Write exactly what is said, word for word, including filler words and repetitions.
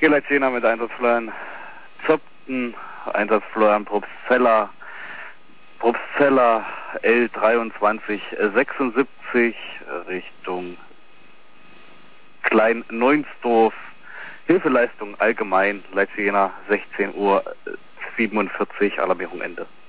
Gelatjena mit Einsatzfleuern Zopten, Einsatzfleuern Probstzeller, Probstzeller L dreiundzwanzig sechsundsiebzig Richtung Klein-Neunsdorf, Hilfeleistung allgemein, Leitjena sechzehn Uhr siebenundvierzig, Alarmierung Ende.